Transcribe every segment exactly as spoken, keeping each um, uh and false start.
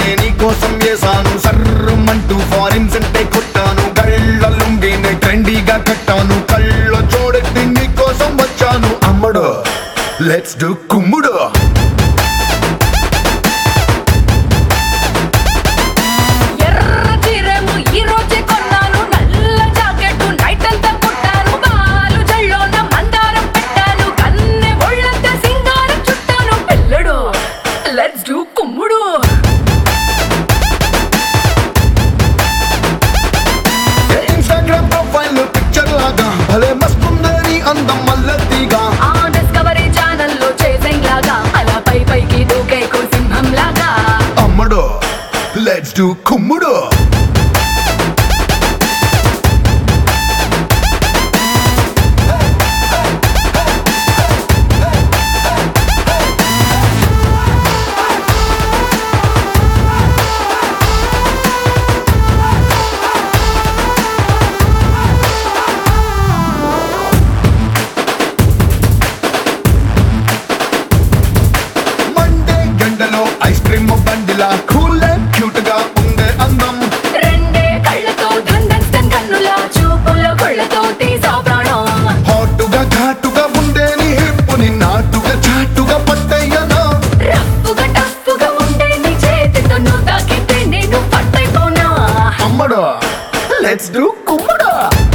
నే నీ కోసం వేసాను సర్రమంటూ ఫారిన్ సెంటే కొట్టాను గళ్ళ లుంగిని ట్రెండీగా కట్టాను కళ్ళ చూడెత్తి నీ కోసం వచ్చాను అమ్మడు లెట్స్ డు కుమ్ముడు ఇన్స్టాగ్రామ్ ప్రొఫైల్ పిక్చర్ లాగా భలే మస్తుందని అందం మల్లతిగా ఆ డిస్కవరీ ఛానల్ లో చేసింగ్ లాగా అలా పై పైకి దూకే సింహం లాగా అమ్మడు లెట్స్ డు కుమ్ముడు ఐస్ క్రీమ్ బండిలా కూల్ క్యూట్ గా ఉండే అందం రెండే కళ్ళతో దండన్ కన్నులా చూపుల కొళ్ళతో తీసా ప్రాణం హాటుగా ఘాటుగా ఉండే నీ హిప్పుని నాటుగా చాటుగా పట్టయ్యనా రఫ్ఫుగా టఫ్ఫుగా ఉండే నీ చేతితో నువ్వు తాకితే నేను పట్టైపోనా అమ్మడు లెట్స్ డు కుమ్ముడు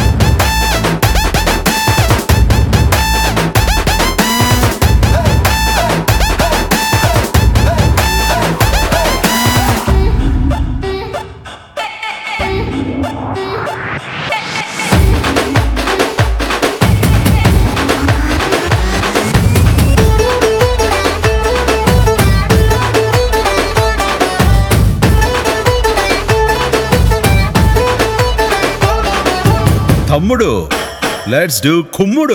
తమ్ముడు లెట్స్ డు కుమ్ముడు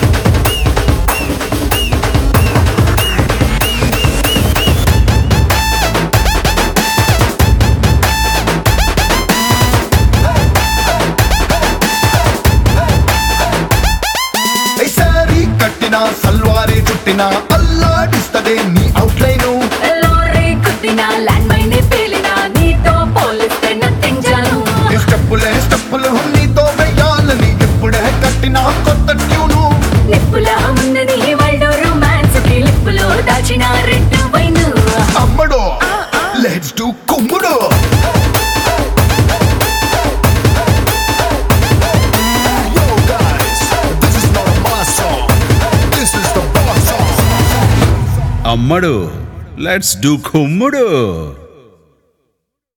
సారీ కట్టిన సల్వారీ చుట్టిన అల్లాడిస్తదే నీ అవుట్లైన్ లోరీ కుట్టిన ల్యాండ్ మైన్ పేలిన నీతో పోలిస్తే నథింగ్ జాను స్టెప్పులే స్టెప్పులు నీతో వెయ్యాలని ఎప్పుడే కట్టిన కొత్త ట్యూను నిప్పులా ఉన్నది వరల్డ్ రొమాన్స్ కి లిప్పులో దాచిన రెడ్ వైన్ అమ్మడు లెట్స్ డు కుమ్ముడు అమ్మడు లెట్స్ డు కుమ్ముడు